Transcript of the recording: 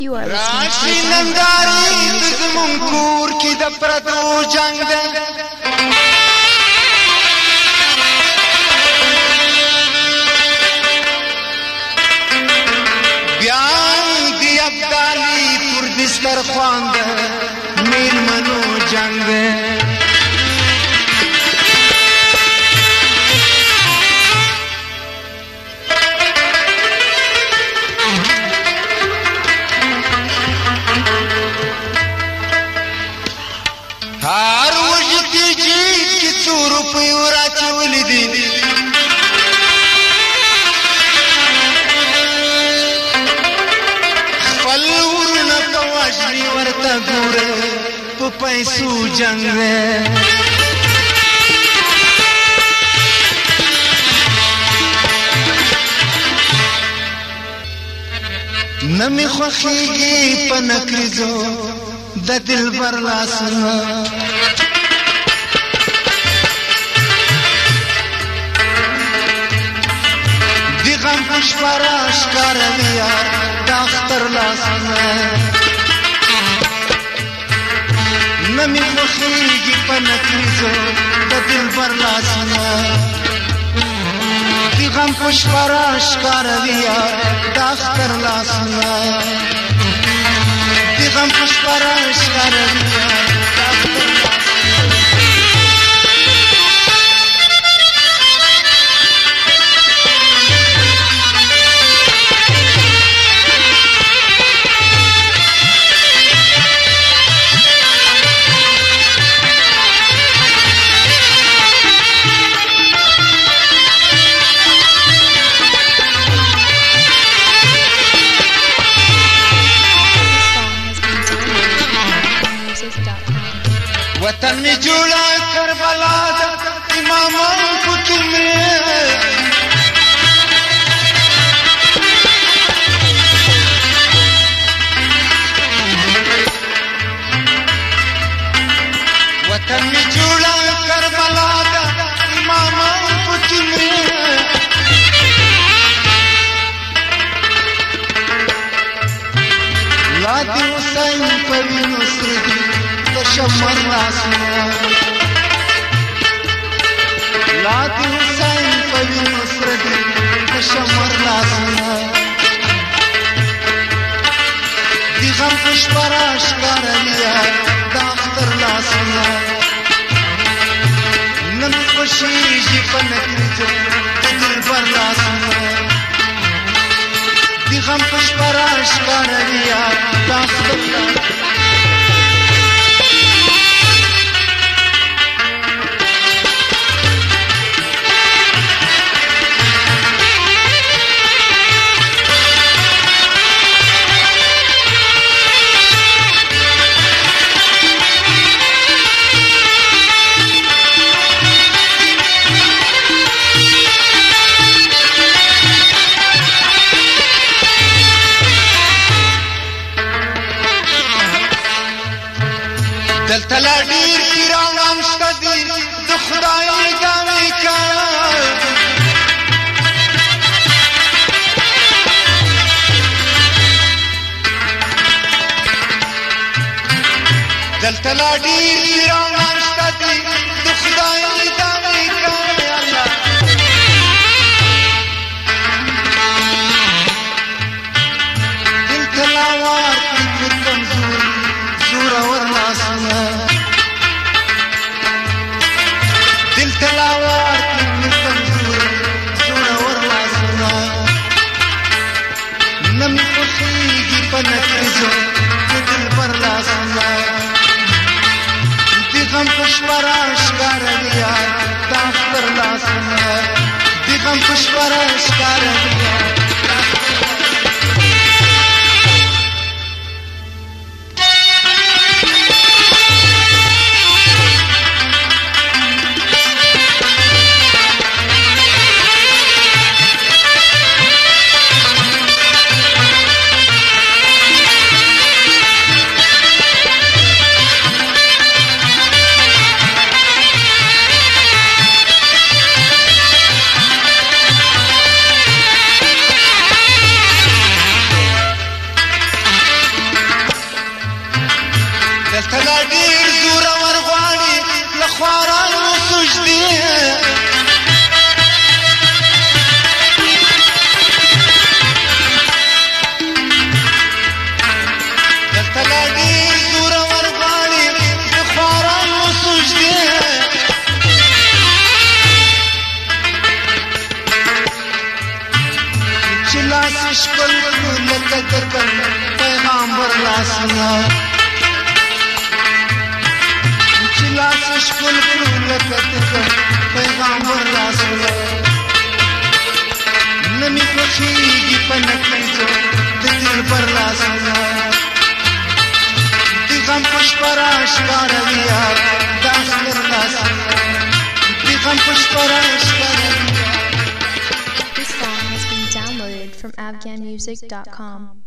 You are listening راشي to ننداري د زمون کور کې د پردو جنگ ده بیا دی ابدالي پر دسترخوان ده میلمنو جنگ ده هر وجدي جيت کی څور په ورا چول دي خپل ورنه پواجري ورته ګوره په پیسو جنگ نمی خوخیږي په نکریزو د دلبر لاسونه دی غم پشپارا ښکاروي یار د اختر لاسونه نه مې خوښېږي په نکریزو د دلبر لاسونه دی غم پشپارا ښکاروي یار د اختر لاسونه غم خوشبارا ښکاروي وطن میں جوڑا کربلا دا امامان کو تمہیں وطن میں جوڑا کربلا دا امامان کو تمہیں لادی حسین پوی نصر شمر لاسونه لادي حسين پوی نصر دي د شمر لاسونه دي غم خوشبارا ښکاروي د اختر لاسونه نن خوشېږي په نکریزو د دلبر لاسونه دي غم خوشبارا ښکاروي د اختر لاسونه دلته لا ډېر پیران شته دي د خدای دعوې کوي دلته لا ډېر پیران شته دي د خدای دعوې کوي الله دلته لا وار کې پر کمزور زورور لاسونه دل تلاوار کې کمزور زورور لاسونه نه مې خوښېږي په نکریزو د دلبر لاسونه د غم خوشبارا ښکاروي د اختر لاسونه د غم خوشبارا ښکاروي دلته لا ډېر زورور غواړي له خوارانو سجدې دلته لا ډېر زورور غواړي د خوارانو سجدې چې لاس ښکل کړو لکه د پیغامبر لاسونه چې لاس ښکل کړو لکه د پیغامبر لاسونه نه مې خوښېږي په نکریزو د دلبر لاسونه د غم په شپه راښکاروي یار د اختر لاسونه د غم په شپه راښکاروي. This song has been downloaded from afghanmusic.com.